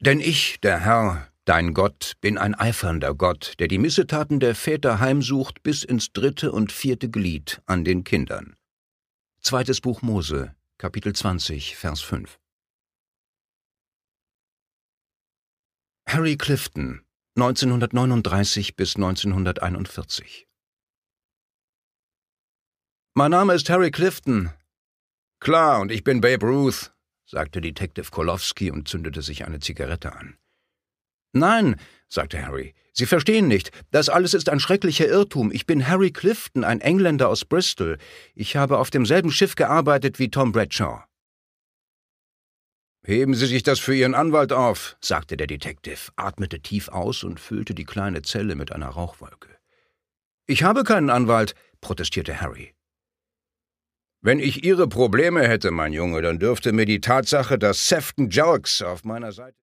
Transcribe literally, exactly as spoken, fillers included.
Denn ich, der Herr, dein Gott, bin ein eifernder Gott, der die Missetaten der Väter heimsucht bis ins dritte und vierte Glied an den Kindern. Zweites Buch Mose, Kapitel zwanzig, Vers fünf. Harry Clifton, neunzehnhundertneununddreißig bis neunzehnhunderteinundvierzig. »Mein Name ist Harry Clifton.« »Klar, und ich bin Babe Ruth«, sagte Detective Kolowski und zündete sich eine Zigarette an. »Nein«, sagte Harry, »Sie verstehen nicht. Das alles ist ein schrecklicher Irrtum. Ich bin Harry Clifton, ein Engländer aus Bristol. Ich habe auf demselben Schiff gearbeitet wie Tom Bradshaw.« »Heben Sie sich das für Ihren Anwalt auf«, sagte der Detective, atmete tief aus und füllte die kleine Zelle mit einer Rauchwolke. »Ich habe keinen Anwalt«, protestierte Harry. »Wenn ich Ihre Probleme hätte, mein Junge, dann dürfte mir die Tatsache, dass Sefton Jelks auf meiner Seite